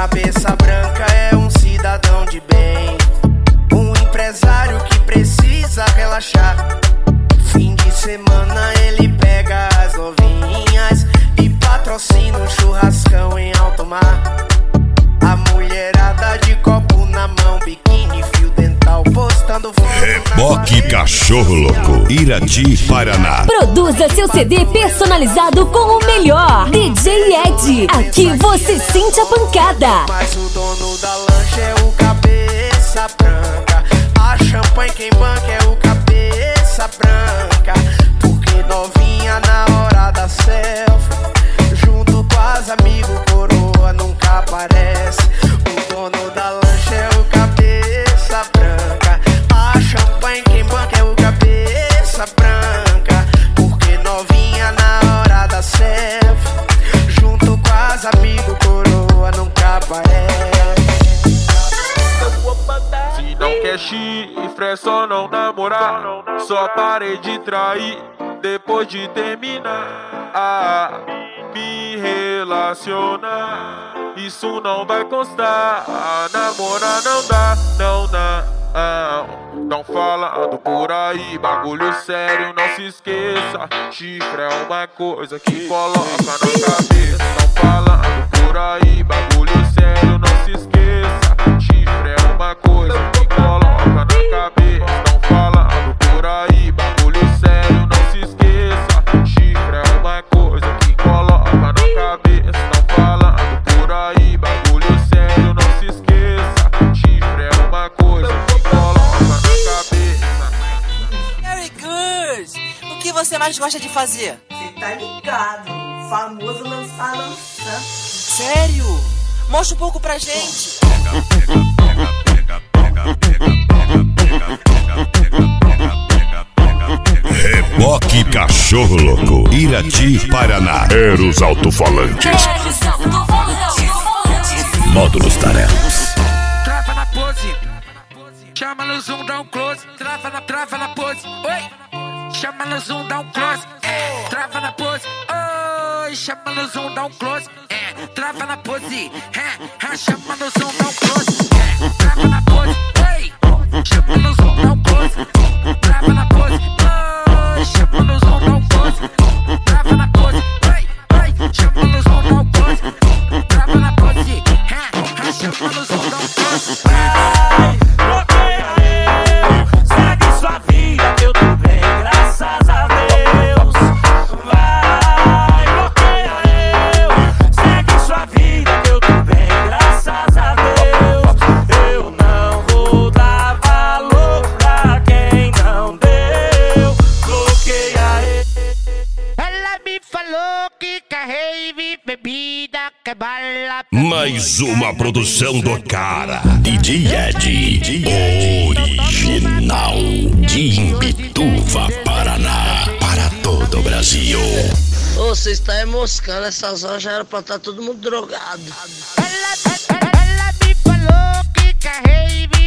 cabeça branca é um cidadão de bem, um empresário que precisa relaxar. Fim de semana ele pega as novinhas e patrocina um churrascão em alto mar. A mulherada de copo na mão, biquíni, fio dental, postando foto. Reboque Cachorro Louco, Irati, Paraná. Produza seu CD personalizado com o melhor. DJ Ed, aqui você sente a pancada. Mas o dono da lancha é o cabeça branca. A champanhe quem banca é o cabeça branca. Porque novinha na hora da selfie, junto com as amigos, coroa nunca aparece. O dono da lancha é o cabeça branca. A champanhe quem banca é o cabeça branca. Porque novinha na hora da selfie, junto com as amigos, coroa nunca aparece. Se não quer chifre é só não namorar. Só parei de trair depois de terminar. Me relacionar, isso não vai constar. Namorar não dá, não dá. Não falando por aí, bagulho sério, não se esqueça. Chifre é uma coisa que coloca na cabeça. Não falando por aí, bagulho sério, não se esqueça. Chifre é uma coisa que coloca na cabeça. Não falando por aí, bagulho sério, não se esqueça. Chifre é uma coisa que coloca na cabeça. Não falando por aí, bagulho sério, não se esqueça. Chifre é uma coisa que coloca na cabeça. Very good! O que você mais gosta de fazer? Cê tá ligado, famoso lançando. Sério? Mostra um pouco pra gente. Reboque Cachorro Louco, Irati, Paraná. Eros Alto-Falantes. Módulos Tarelos. Trava na pose, chama no zoom, dá um close. Trava na pose, oi. Chama no zoom, dá um close. Trava na pose, oi. Chama no zoom, dá um close. Trava na pose, chama no zoom, dá um close. Trava na pose, oi. Chama no zoom, dá um close. Trava na pose, oi. Chama no zoom, dá um close. Trava na pose, oi. Chama no zoom, dá um close. Trava na pose, chama no zoom, dá um close. Vai, bloqueia eu, segue sua vida, eu tô bem, graças a Deus. Vai, bloqueia eu, segue sua vida, eu tô bem, graças a Deus. Eu não vou dar valor pra quem não deu. Bloqueia eu. Ela me falou que quer rave, bebida, quer bala. Mais uma produção do cara, DJ Ed, original de Imbituva, Paraná, para todo o Brasil. Ô, cê está moscando, essas horas já era pra estar todo mundo drogado. Ela me falou que quer rave,